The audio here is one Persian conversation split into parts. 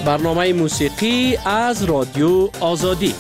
برنامه موسیقی از رادیو آزادی.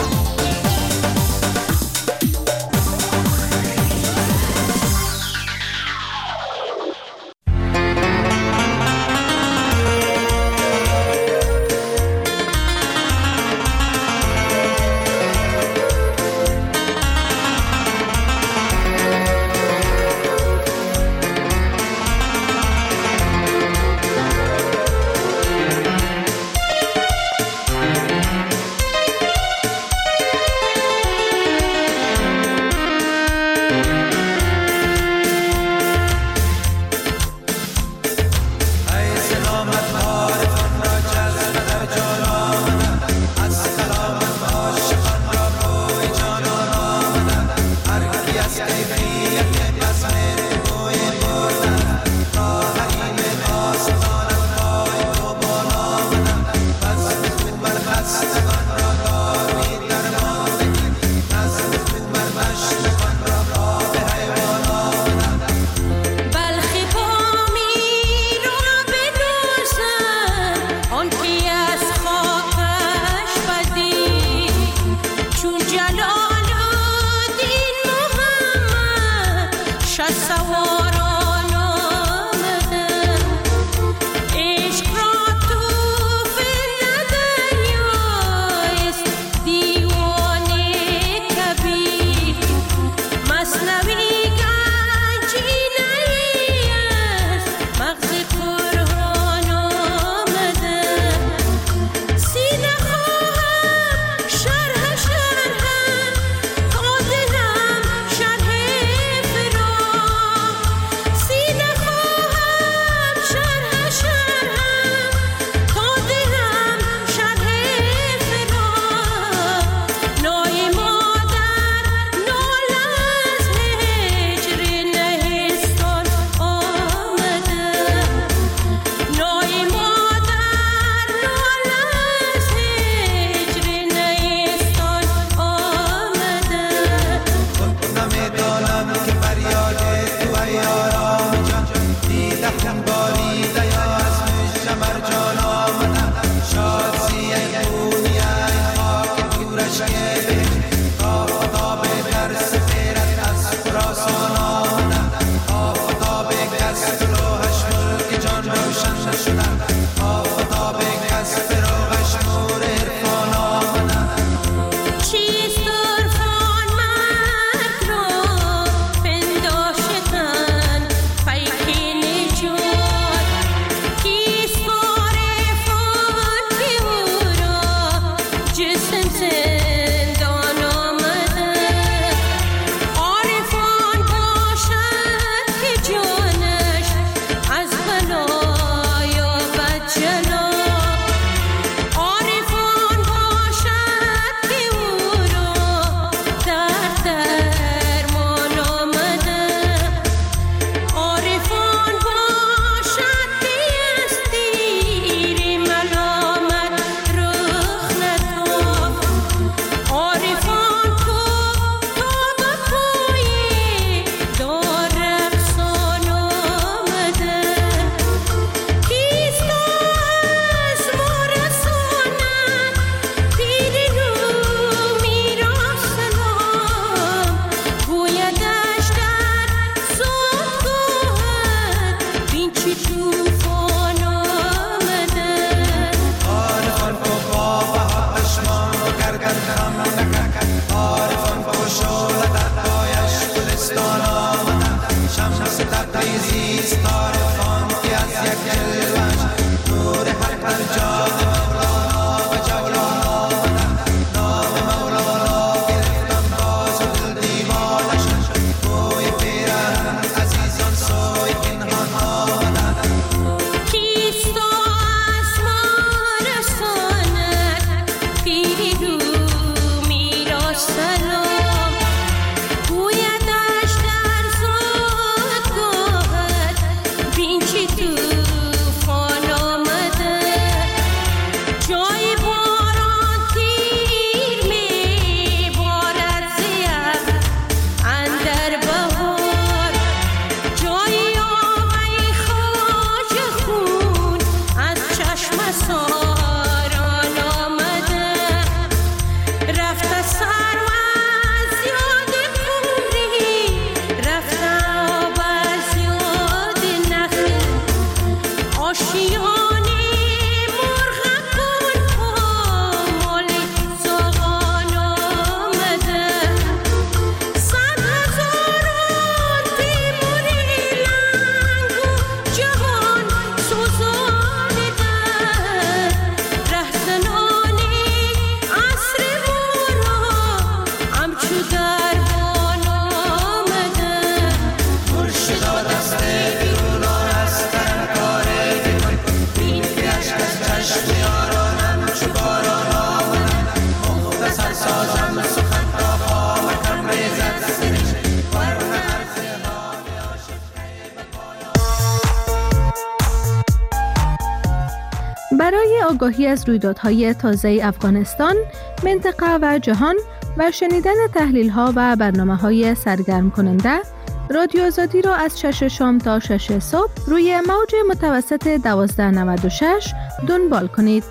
برای آگاهی از رویدادهای تازه افغانستان، منطقه و جهان و شنیدن تحلیل‌ها و برنامه‌های سرگرم کننده، رادیو آزادی را از 6 شام تا 6 صبح روی موج متوسط 1296 دنبال کنید.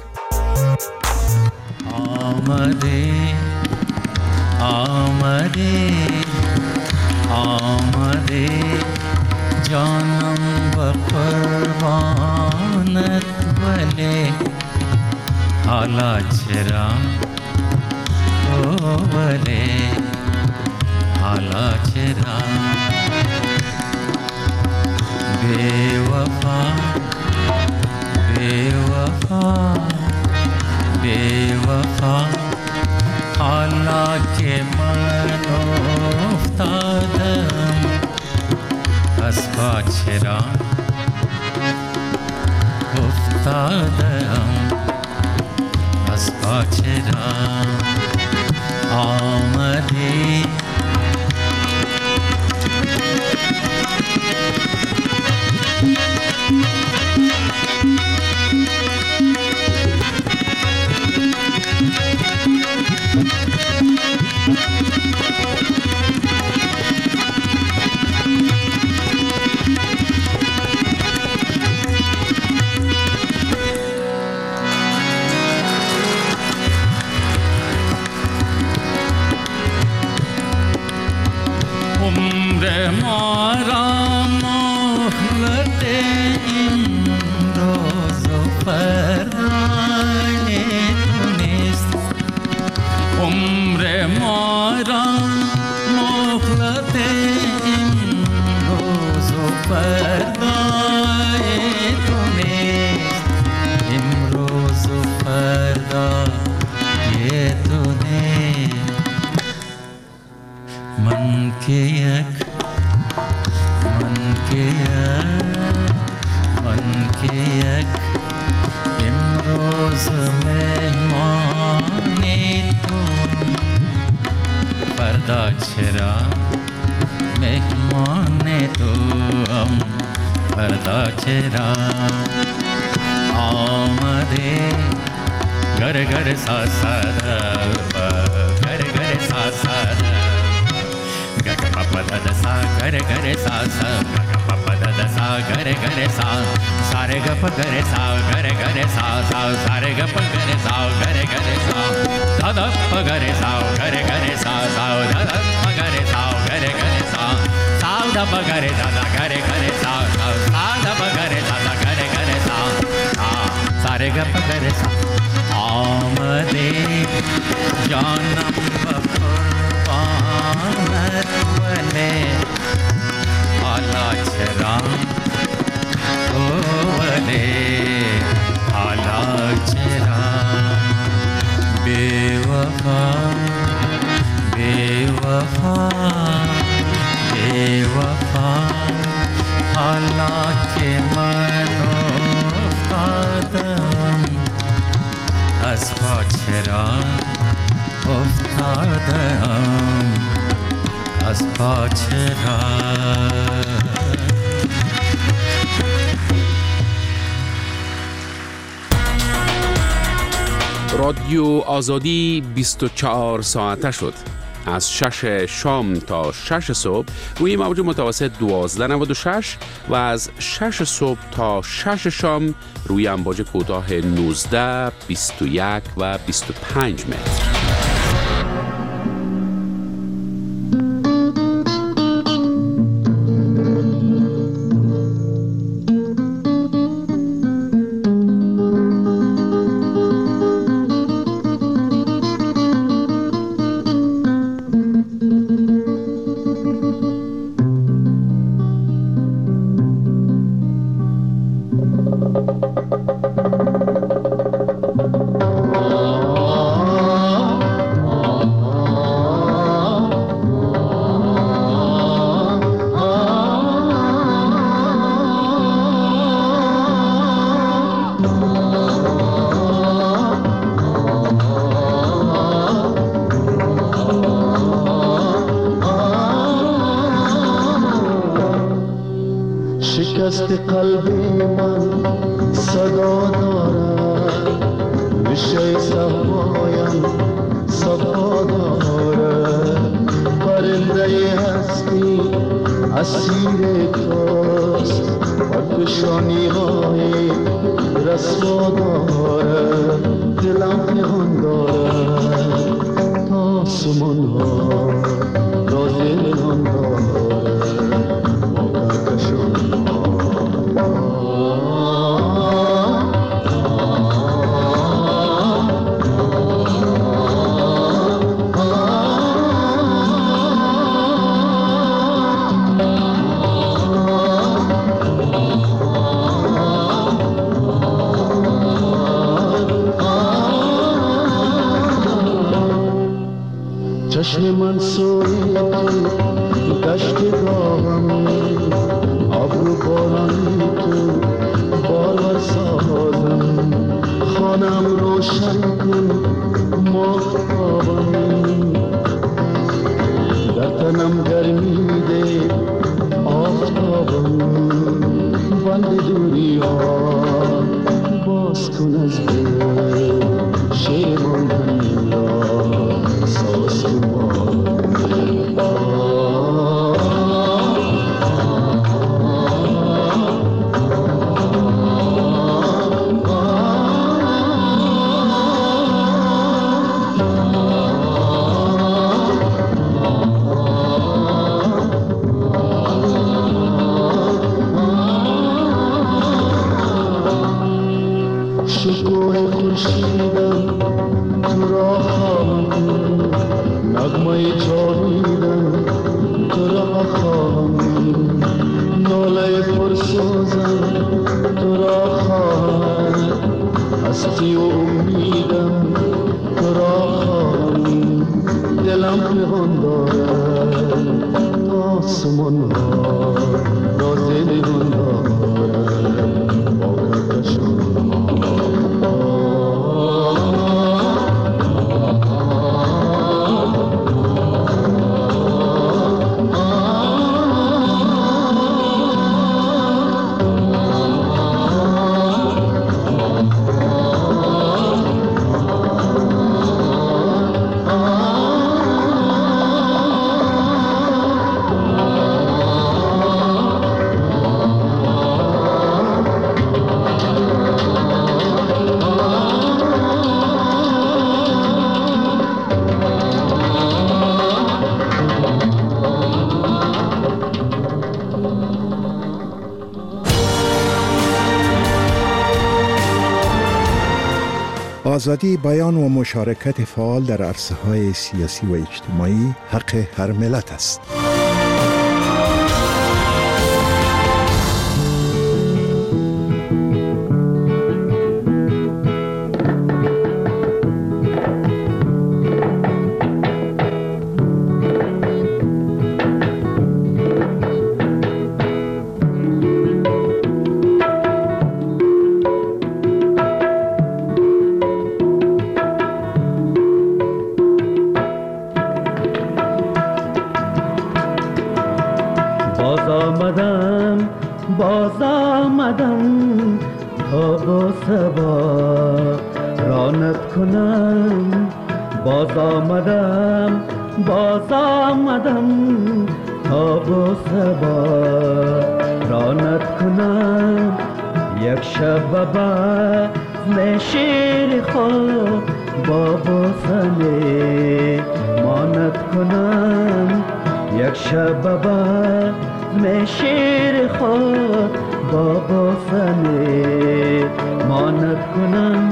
آمده جانم و قربانت ولی حالا چرا ولی حالا چرا بے وفا بے وفا بے وفا حالا که من افتادم از پا چرا افتادم از پا چرا آمدی رادیو آزادی 24 ساعته شد. از 6 شام تا 6 صبح روی موج متوسط 1296 و از 6 صبح تا 6 شام روی امواج کوتاه 19، 21 و 25 متر. شکست قلب من صدا دارد، ریشه صفایم صفا دارد. پرنده هستی اسیر توست، پرفشانی های رسوا دارد. دلم پنهان دارد تا آسمان ها راز نهان دارد. با کهکشان چشم من سوی دشت گاهم، ابرو بارانی تو باور سازم. خانم روشن کن ماهتابم، در تنم گرمی ده آفتابم. بند دوری ها باز کن از دل، شیر ماندنی را ساز کن. شکوه خورشیدم تو را خواهم، نغمه جاویدم تو را خواهم. ناله پرسوزم تو را خواهم، هستی و امیدم تو را خواهم. دلم پنهان دارد تا آسمان ها راز نهان دارد. با کهکشان آزادی بیان و مشارکت فعال در عرصه‌های سیاسی و اجتماعی حق هر ملت است. باز آمدم تا با سبا رانت کنم. باز آمدم تا با سبا رانت کنم. یک شب بزم شیر خود با بوسنه مانت کنم. یک شب بزم شیر خود با بوسنه مانت کنم.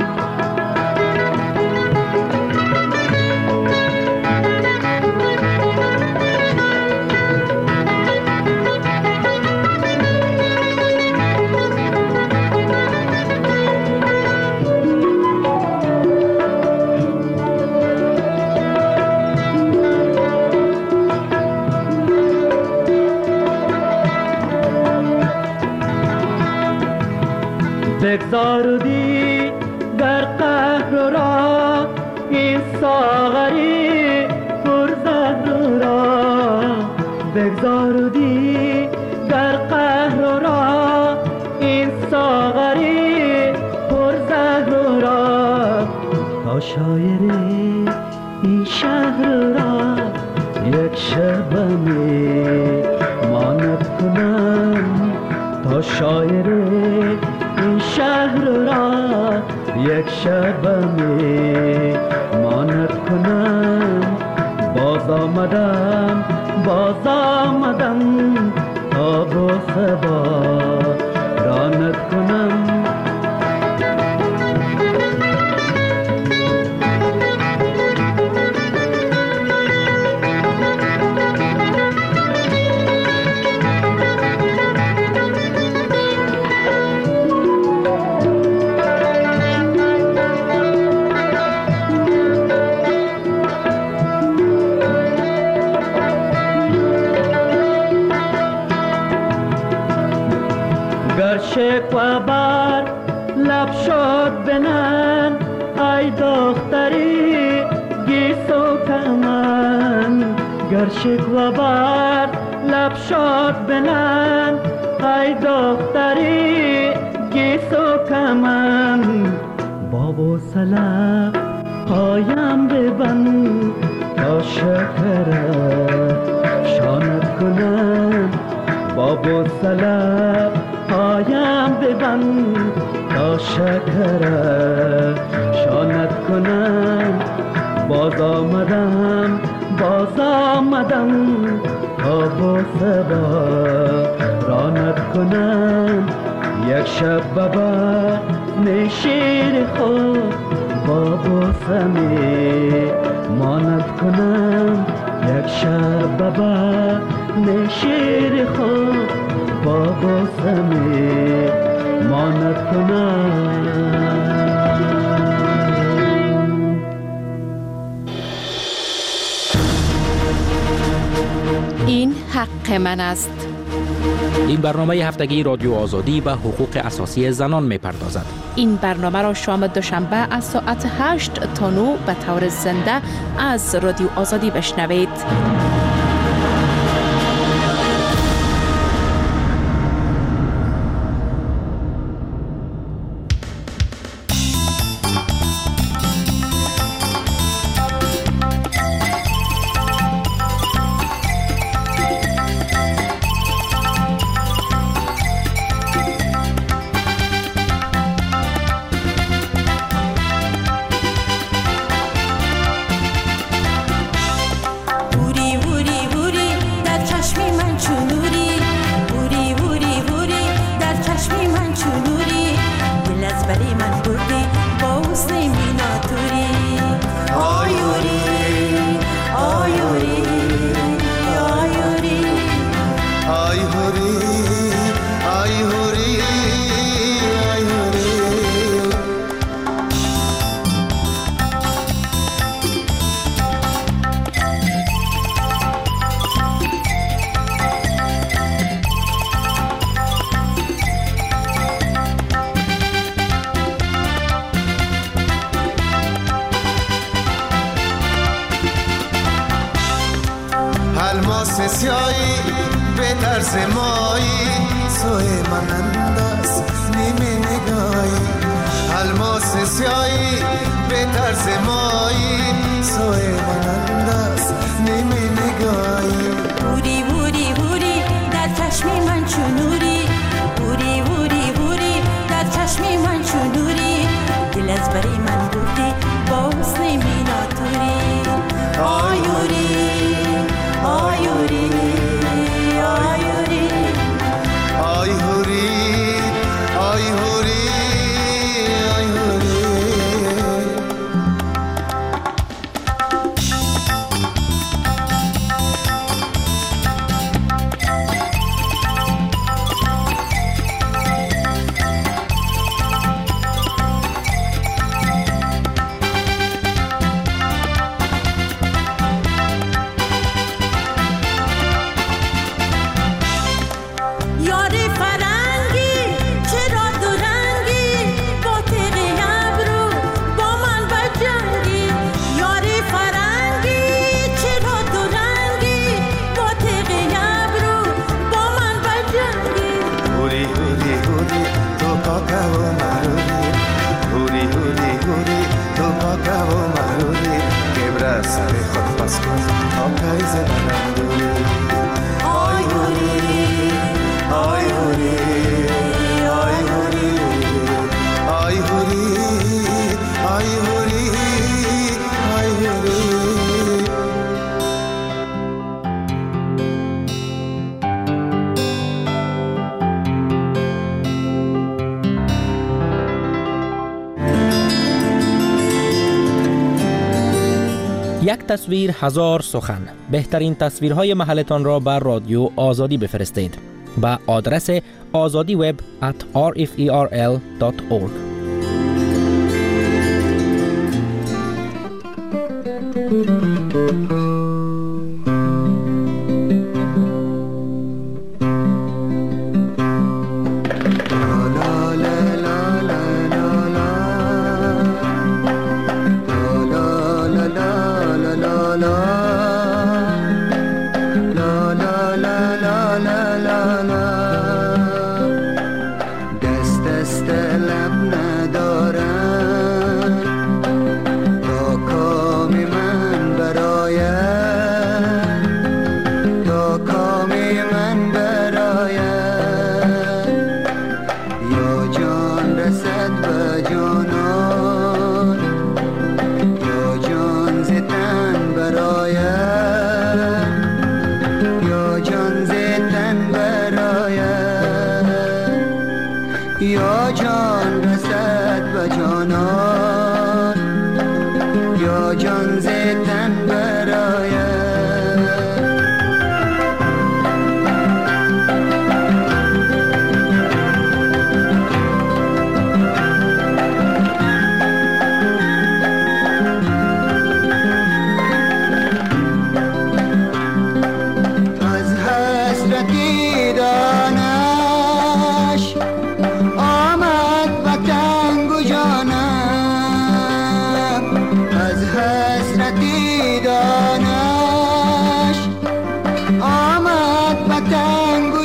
بگذاردی در قهر را این ساغری پرزد را. بگذاردی در قهر را تا شاعر این شهر را یک شب می ماند کنم، تا شاعر این شهر را یک شب می ماند کنم. باز آمدم تا با سبا رانت کنم. شکوه بر لب شد بنن، ای دختری گیسو کمن. گر شکوه بر لب شد بنن، ای دختری گیسو کمن. بابو سلام پایم ببند تا شکرت شانت کنم. بابو سلام پایم ببند تا شکرت شانت کنم. باز آمدم تا با سبا رانت کنم. یک شب بابا نشیر خود با بوسمی ماند کنم. یک شب بابا نشیر خود با بوسمی ماند کنم. این حق من است. این برنامه هفتگی رادیو آزادی و حقوق اساسی زنان می‌پردازد. این برنامه را شام دوشنبه از ساعت 8 تا 9 به طور زنده از رادیو آزادی بشنوید. الماس سیایی به طرز مایی سوی من انداز نیمه نگاهی. الماس سیایی به طرز مایی سوی من انداز نیمه نگاهی. بوری بوری بوری در چشم من چونوری، بوری بوری بوری در چشم من چونوری. دل از بری من بودی با حسن میناتوری. آیوری آیوری آیوری آیوری آیوری Acabo منم دوری آی هوری آی هوری آی هوری آی هوری آی هوری آی هوری. یک تصویر هزار سخن. بهترین تصویرهای محلتان را بر رادیو آزادی بفرستید به آدرس azadiweb@rferl.org. یا جان رسد به جانان یا جان زیتن براید. از حسرتی دانش آمد وطن و جانم، از حسرتی دانش آمد وطن و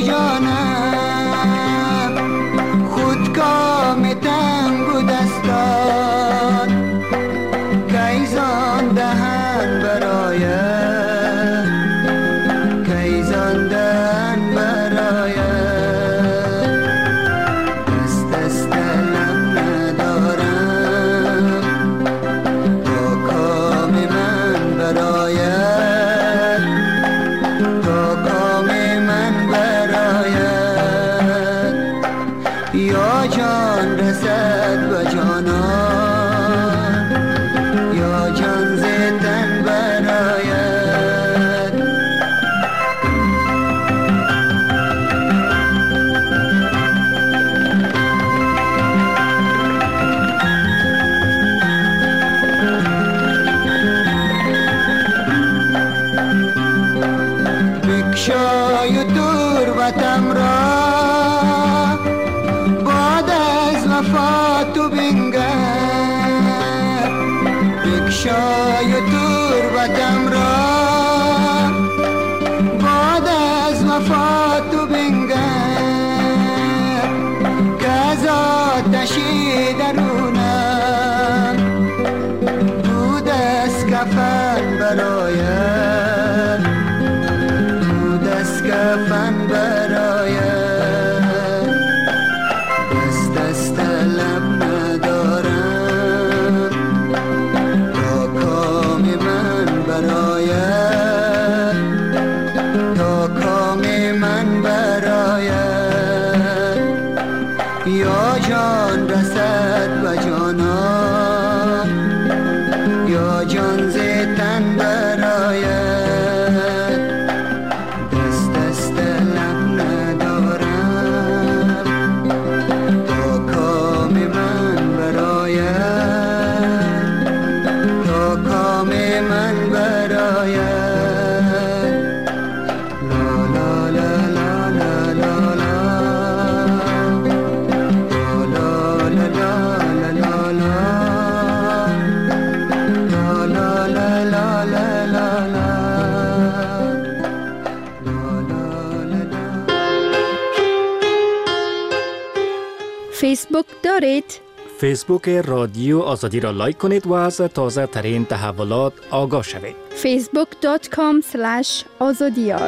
جانم، خودکام تنگ و دستان کیزان دهن براید، کیزان دهن براید. دست دستلم ندارم تا کام من براید، تا کام من براید. یا جان رسد به جانان یا جان زیتن براید. بکشای تربتم را بعد از وفات و بنگر، بکشای تربتم را بعد از وفات و بنگر، که از آتشی درونم بود از کفن براید، بود از کفن براید. دست دست لب ندارم تا کام من براید، تا کام من براید. یا جان رسد به جانان یا جان زیتن براید. دست دست لب ندارم تا کام من براید، تا کام من براید. لا لا لا لا لا لا لا لا لا لا لا فیسبوک دارید؟ فیسبوک رادیو آزادی را لایک کنید و از تازه ترین تحولات آگاه شوید. facebook.com/azadiyar.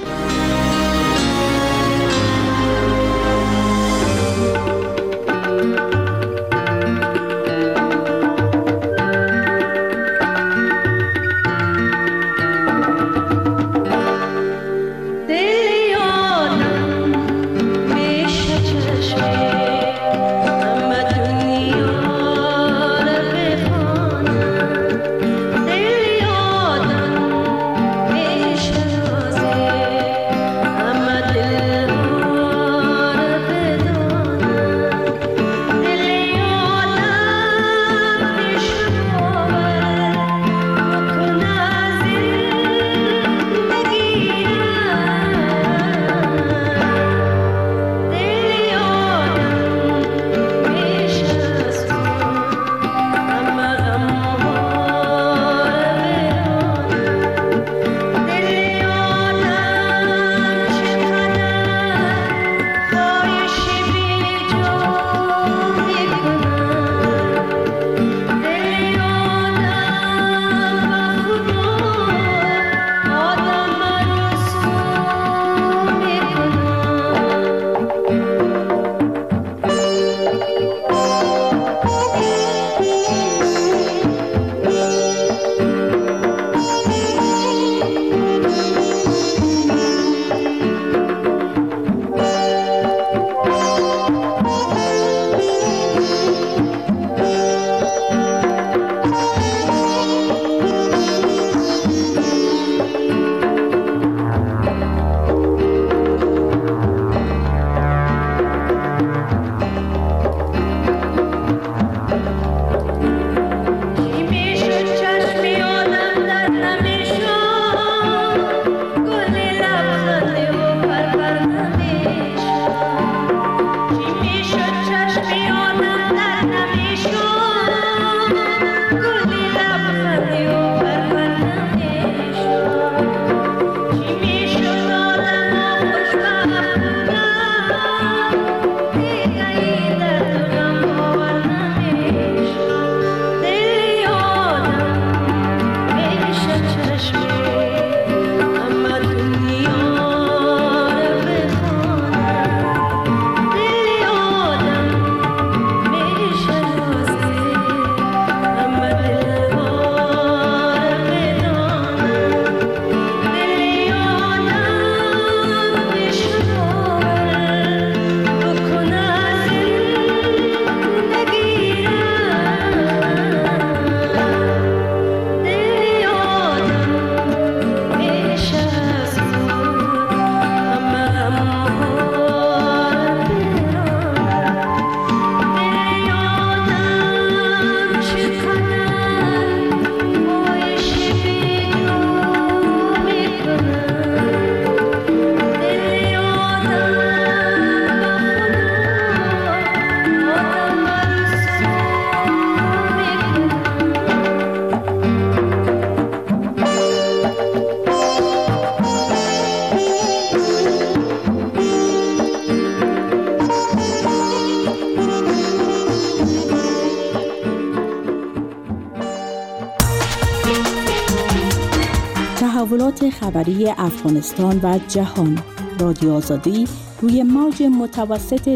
تحولات خبری افغانستان و جهان. رادیو آزادی روی موج متوسط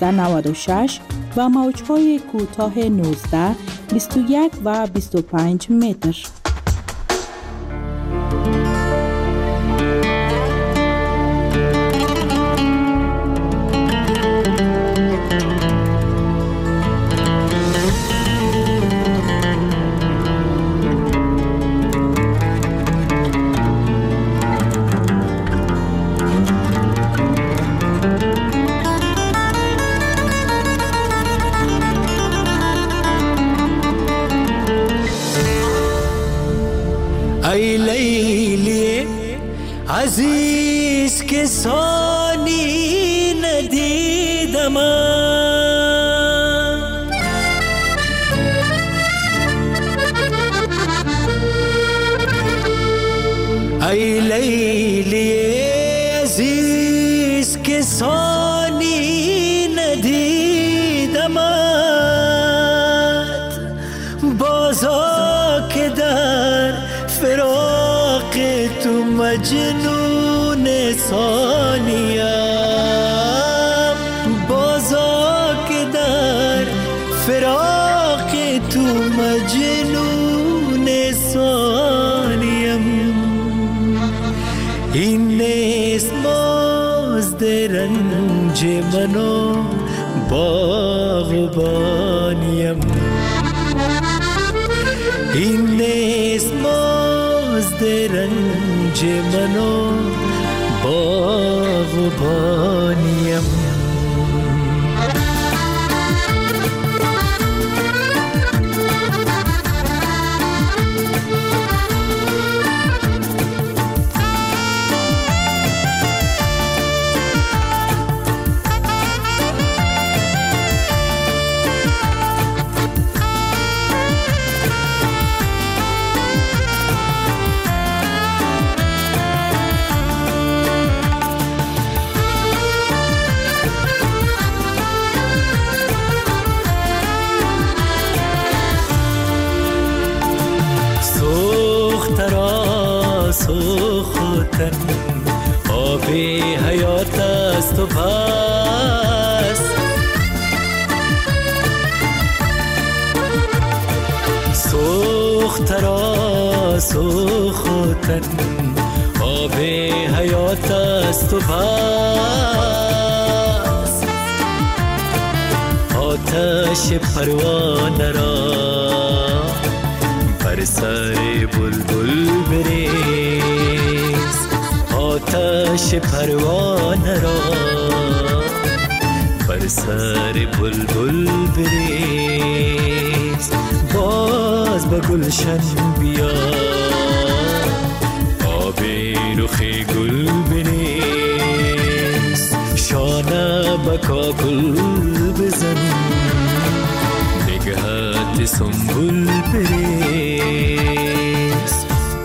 1296 و موج‌های کوتاه 19، 21 و 25 متر. ای لیلی عزیز که ثانی ندیدم، ای لیلی عزیز که ثانی ندیدم، بازا که در فراق مجنون ثانیم، بازا که در فراق تو مجنون ثانیم. این نیست مزد رنج منو باغبانیم، این نیست مزد رنج منو باغبانیم. سوختن آب حیات است و بس، سوخترا سوختن آب حیات است و بس. آتش پروانه را بر سر بلبل بریز، آتش پروانه را بر سر بلبل بریز. باز به گلشن بیا آب رخ گل بریز، شانه به کاکل بزن نگهت سنبول بریز.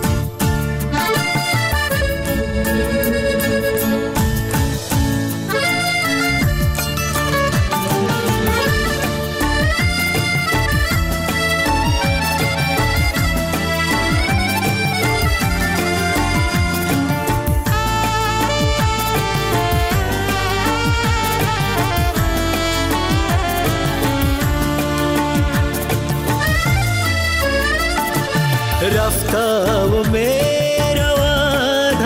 رفته و می رود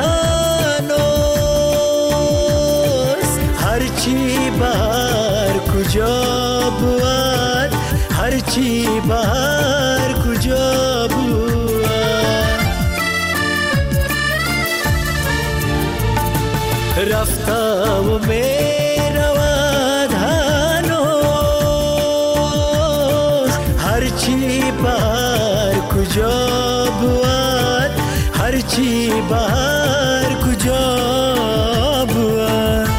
هنوز، هرچی بر کجا بود، هرچی بر کجا بود. رفته و می رود هنوز، هرچی بر کجا بود، هرچی بر کجا بود.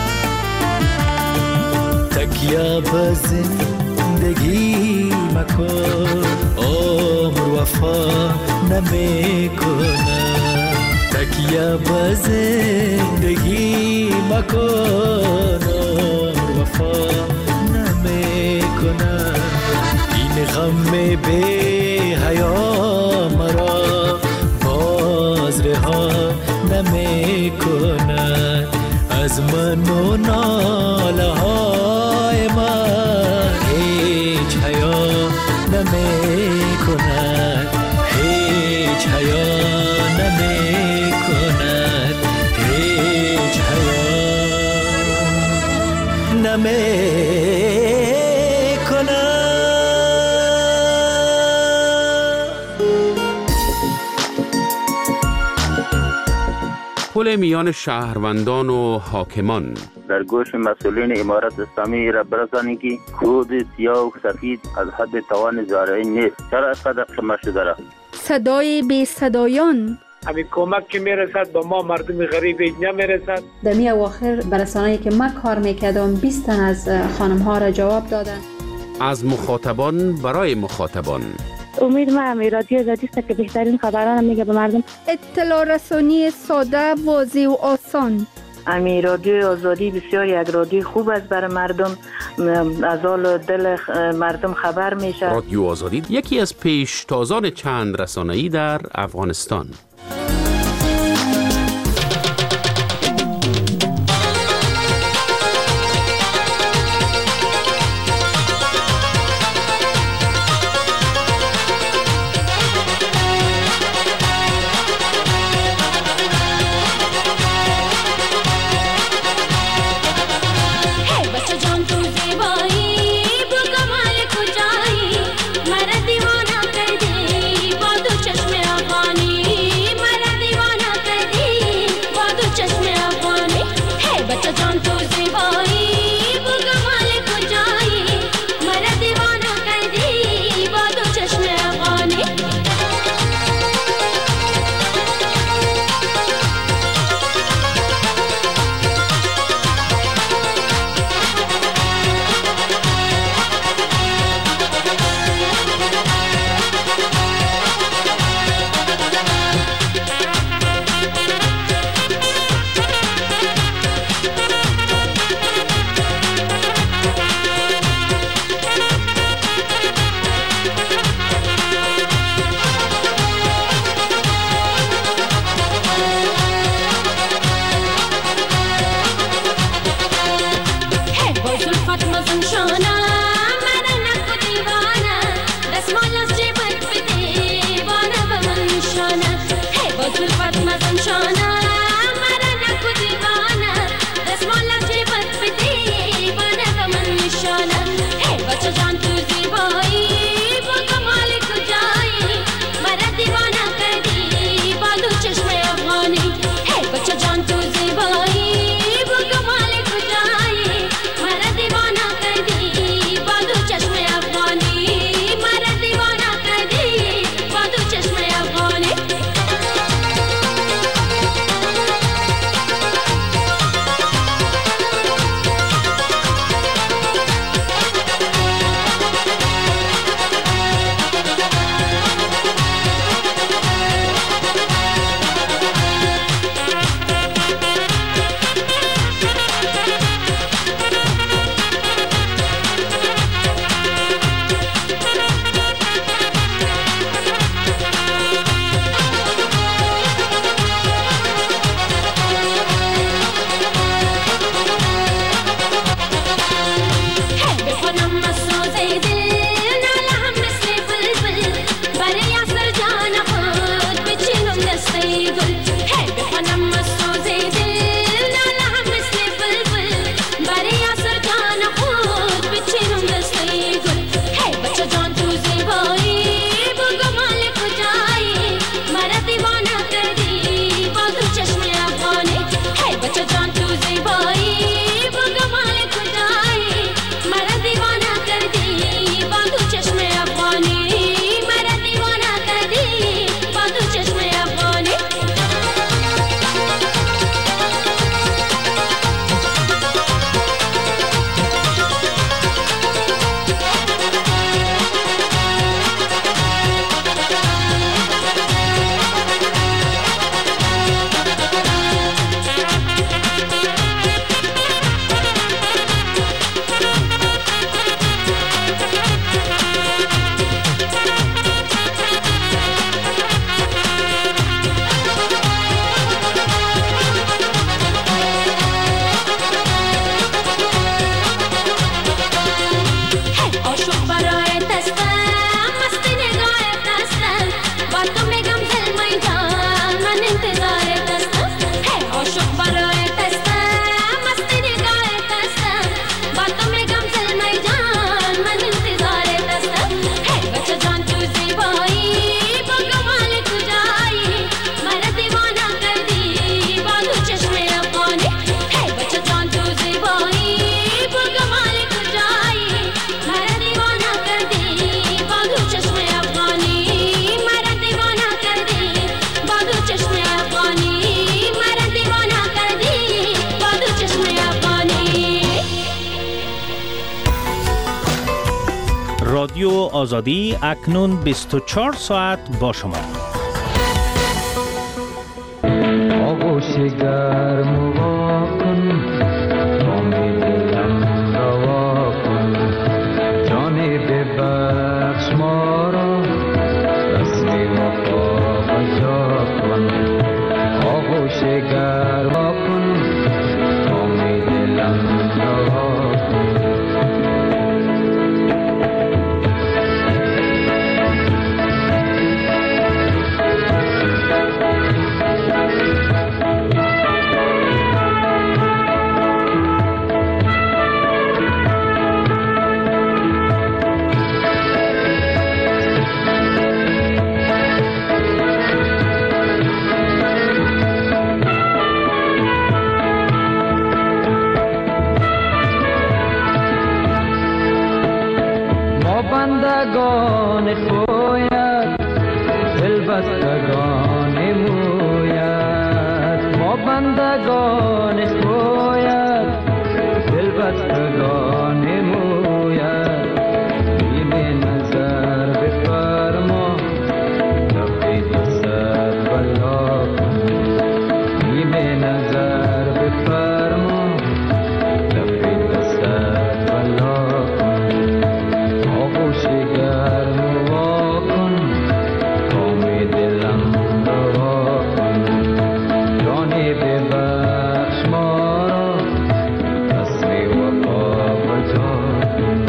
تکیه به زندگی مکن، عمر وفا نمیکنه. تکیه به زندگی مکن، عمر وفا نمیکنه. این غم بی حیا مرا باز رها نمی کند، از من و ناله های من هیچ حیا نمی کند، هیچ حیا نمی کند، هیچ حیا نمی پل میان شهروندان و حاکمان. در گوش مسئولین امارت اسلامی را برسانی که کود سیاه و سفید از حد توان زارعی نیست. چرا اینقدر شما شده را؟ صدای بی صدایان. همین کمک که میرسد به ما مردم غریب نمیرسد. در می اواخر برسانه‌ای که من کار میکردم 20 تن از خانم ها را جواب دادن. از مخاطبان برای مخاطبان. امید من رادیو آزادی است که بهترین خبران میگه به مردم. اطلاع رسانی ساده، واضح و آسان. امی رادیو آزادی بسیار یک رادیو خوب است برای مردم، از حال دل مردم خبر میشه. رادیو آزادی یکی از پیشتازان چند رسانه‌ای در افغانستان. رادیو آزادی اکنون 24 ساعت با شما. آغوش گرم و واکن، امید دلم روا کن، جانی ببخش ما را، رسم وفا بجا کن. آغوش گرم واکن، امید دلم روا کن. بندگان خویت، دل بستگان مویت. ما بندگان خویت، دل بستگان مویت. بیم نظر بفرما، تفید سر بلا کن. بیم نظر بفرما، تفید سر بلا کن. آغوش گرم واکن، امید دلم روا کن. جانی ببخش ما را، رسم وفا بجا کن.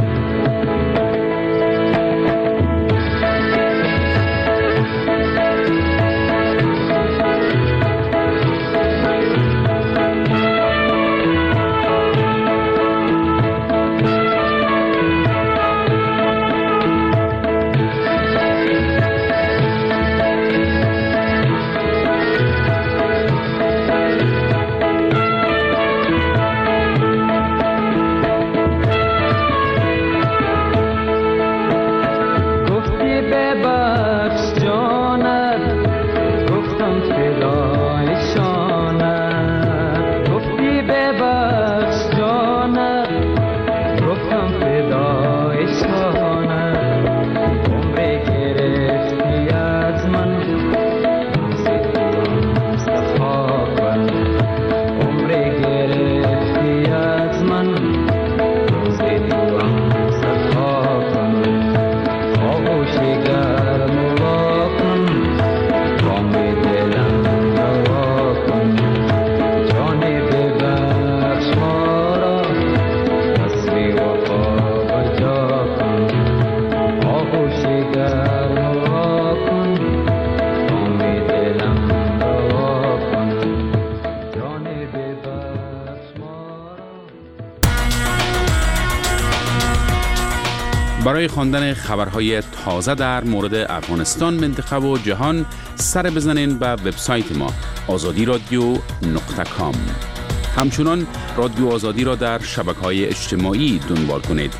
برای خواندن خبرهای تازه در مورد افغانستان، منطقه و جهان سر بزنین به وبسایت ما azadi.radio.com. همچنان رادیو آزادی را در شبکه‌های اجتماعی دنبال کنید.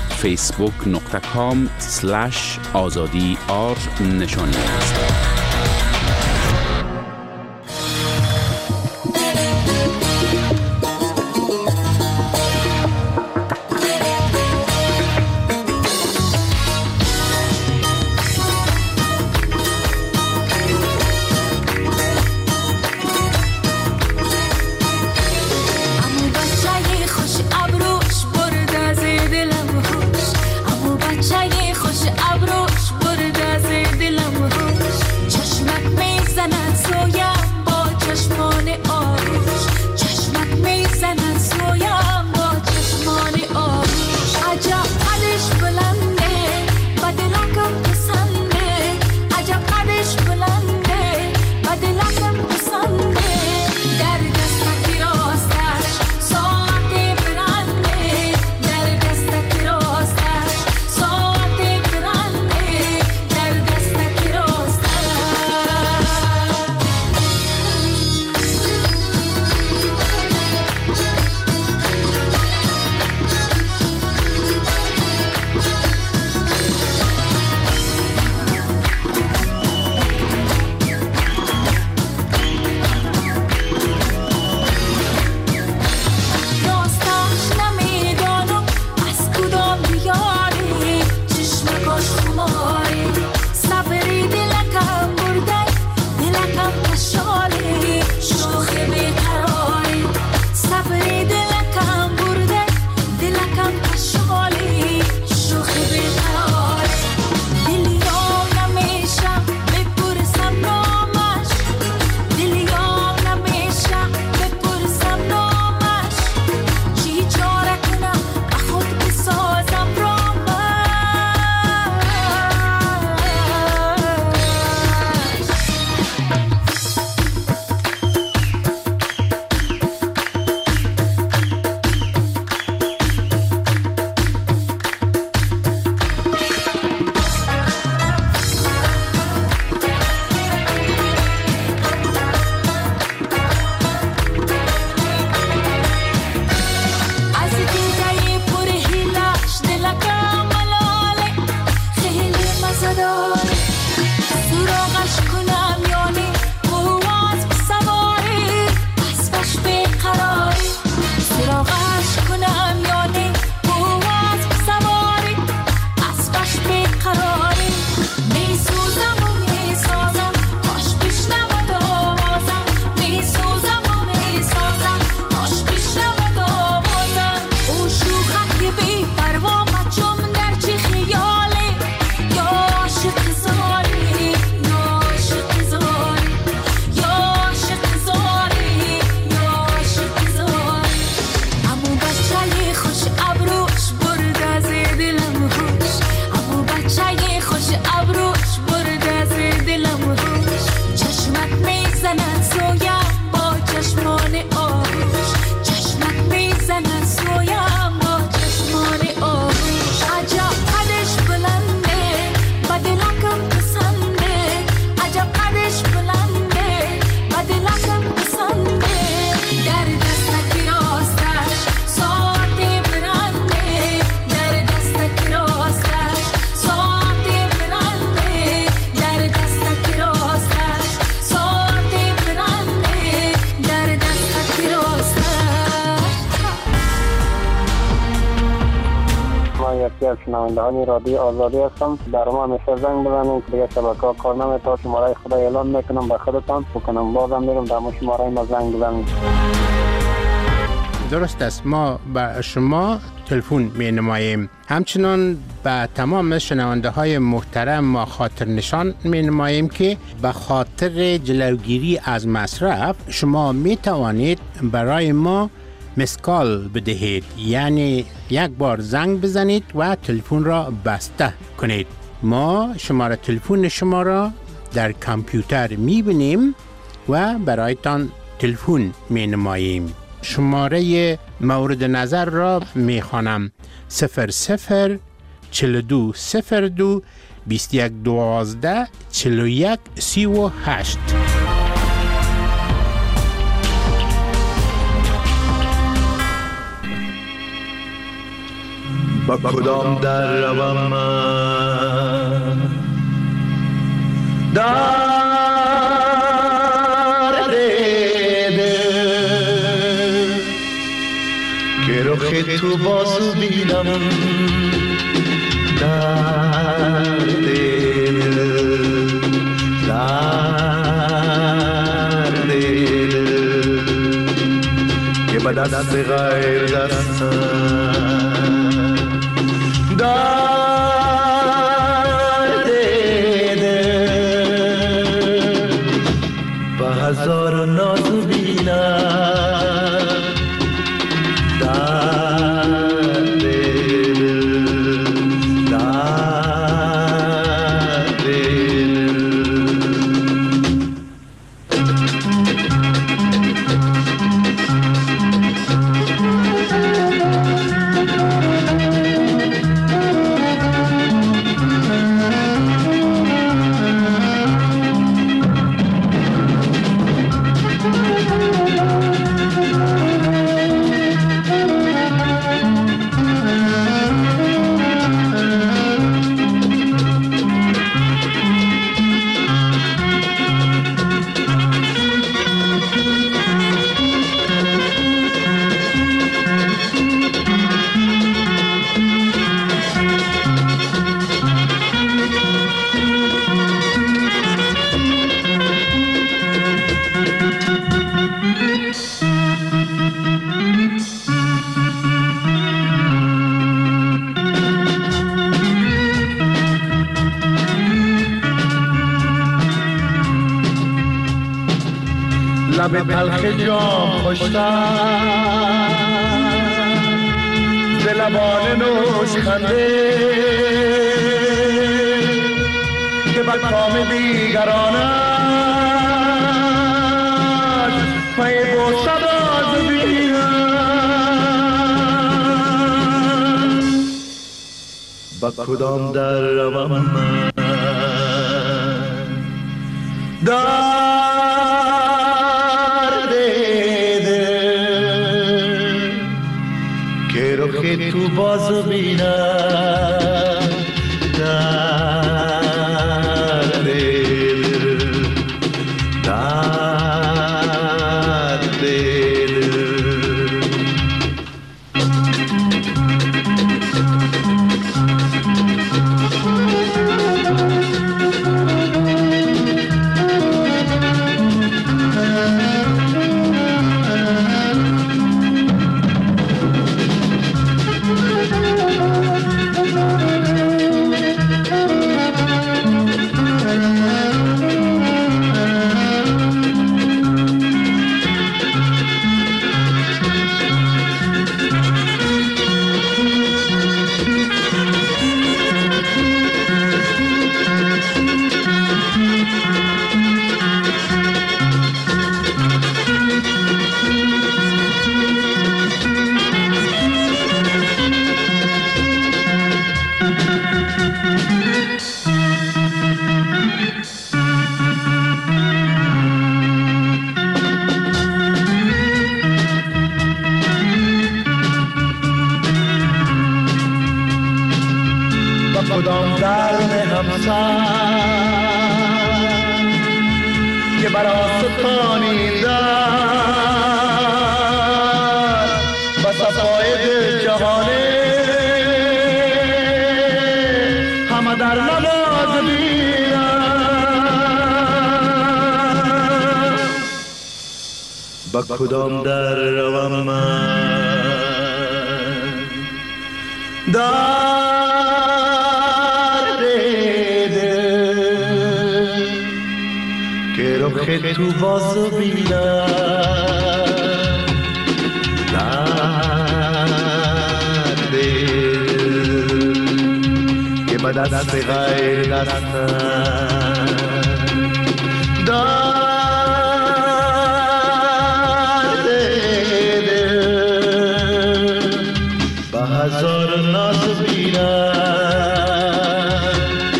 facebook.com/azadi نشانی است. خوش ابروش برد از دلم خوش ما یکی از شنوندهان رادیو آزادی هستم. در ما همیشه زنگ بزنید، دیگه شبکه‌ها کار نمی‌کنه. شماره خدا اعلام میکنم به خودتان بکنم، بازم میگم در شماره ما زنگ بزنید. درست است، ما به شما تلفن می نماییم. همچنان به تمام شنونده های محترم ما خاطر نشان می نماییم که به خاطر جلوگیری از مصرف شما می توانید برای ما مسکال بدهید، یعنی یک بار زنگ بزنید و تلفن را بسته کنید. ما شماره تلفن شما را در کامپیوتر می بینیم و برایتان تلفن می نماییم. شماره مورد نظر را می خوانم: 00 42 02 21 12 41 38. با کدام در روم من در دیده که رخ تو بازو بینم در دیده که به دست غیر دستم در دیده با هزار نازو بینم در دیده در دیده. لب تلخ جام خوشتر ز لبان نوش خنده که به کام دیگرانت پی بوسه باز بینم. با کدام در روم من که تو بازو بینم در دل در دل. کدام درد همسر که بر آستانی در و صفای دل جهانه کدام در روم من درد دل که رخ تو باز بینم درد دل که به دست غیر دستم درد دل به هزار ناز بینم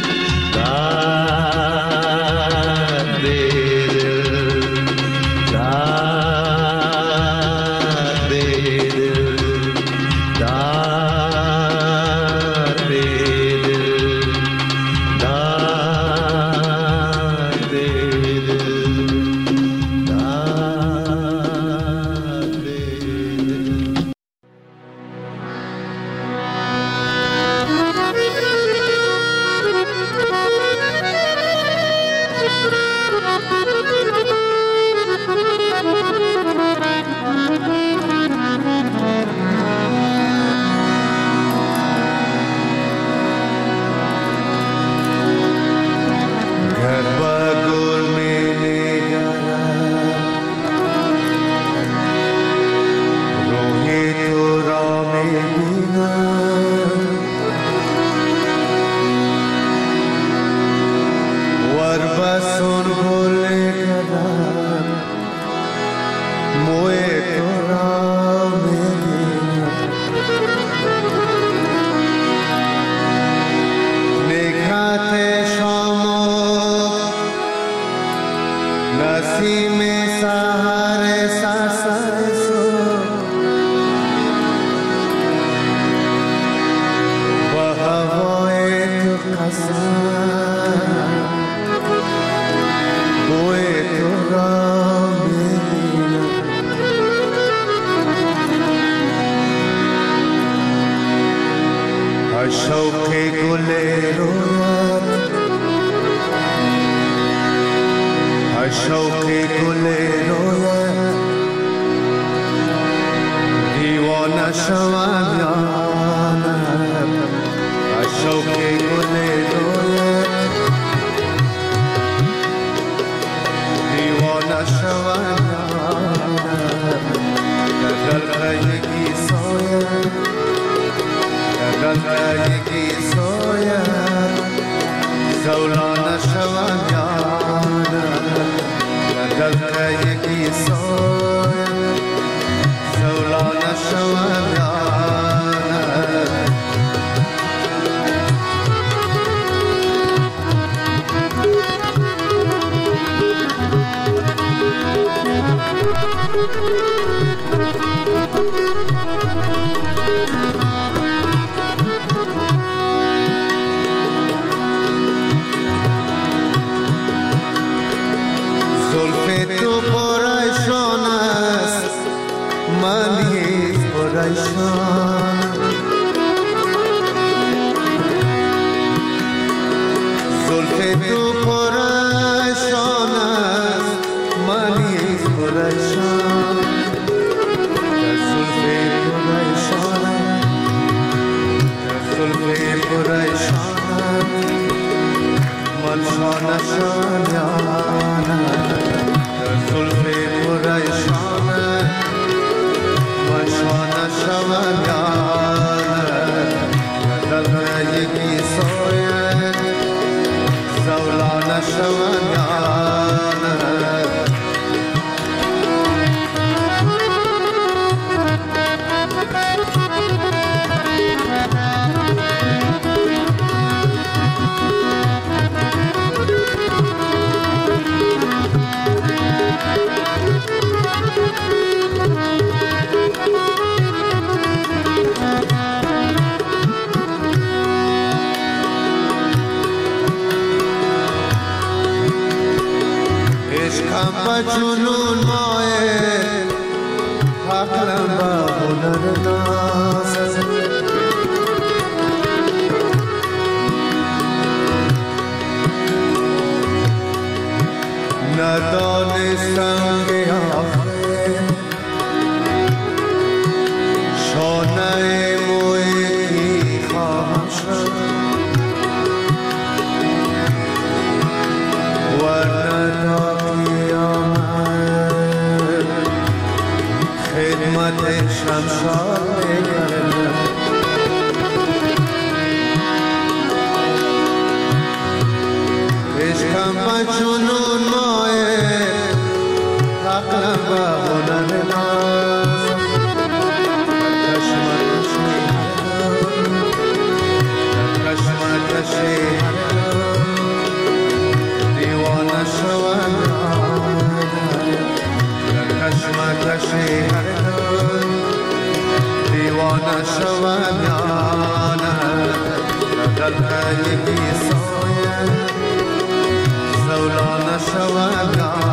درد دل درد دل درد دل درد شوق گل رویت شوق گل رویت دیوانه شوم یانم شوق گل رویت دیوانه شوم یانم در یکی سایه یکی سویت زولانه شوم یانم یکی سویت زولانه شوم یانم جنون مایل عقلم با هنر ناز ندانستم که آخر خیال میکردم عشقم با جنون مایه عقلم با هنر ناز کشمکشی دیوانه شوم کشمکشی دیوانه شوم یانه قلب یکی سایه زولانه شوم یانه